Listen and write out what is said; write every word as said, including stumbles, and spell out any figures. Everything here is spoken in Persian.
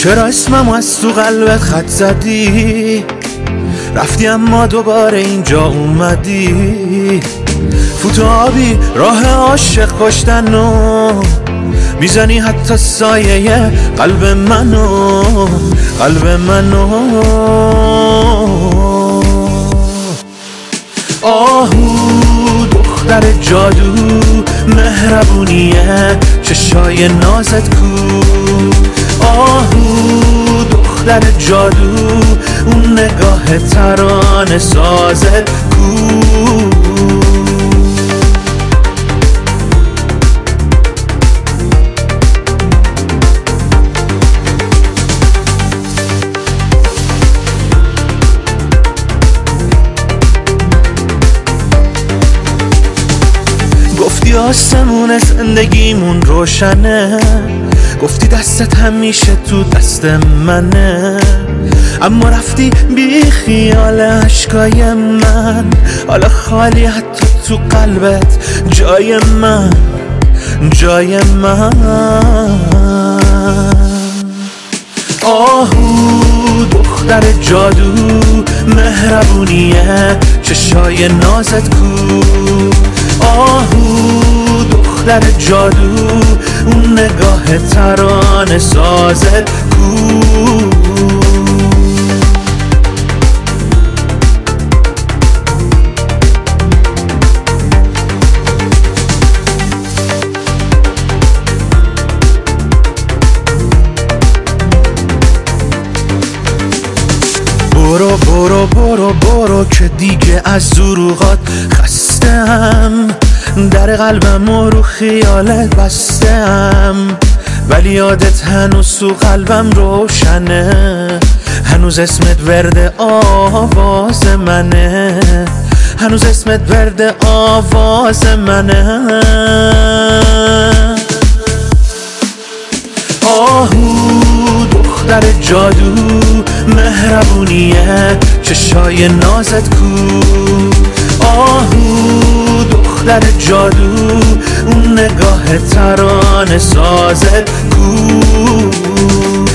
چرا اسمم از تو قلبت خط زدی؟ رفتی اما دوباره اینجا اومدی. فوت آبی راه عاشق کشتنو میزنی حتی سایه قلب منو قلب منو. آهو دختر جادو مهربونیه چشای نازت کو. آهو دختر جادو اون نگاه ترانه سازت کو. گفتی آسمون زندگیمون روشنه، گفتی دستت همیشه تو دست منه، اما رفتی بی خیال عشقای من. حالا خالی حتی تو قلبت جای من جای من. آهو دختر جادو مهربونیه چشای نازت کو. آهو دختر جادو اون نگاه ترانه سازت کو. برو برو برو برو که دیگه از دروغات خستم. در قلبم رو خیالت بستم، ولی یادت هنوز تو قلبم روشنه. هنوز اسمت ورد آواز منه، هنوز اسمت ورد آواز منه. آهو دختر جادو مهربونیه چشای نازت کو. آهو دختر جادو اون نگاه ترانه سازت کو.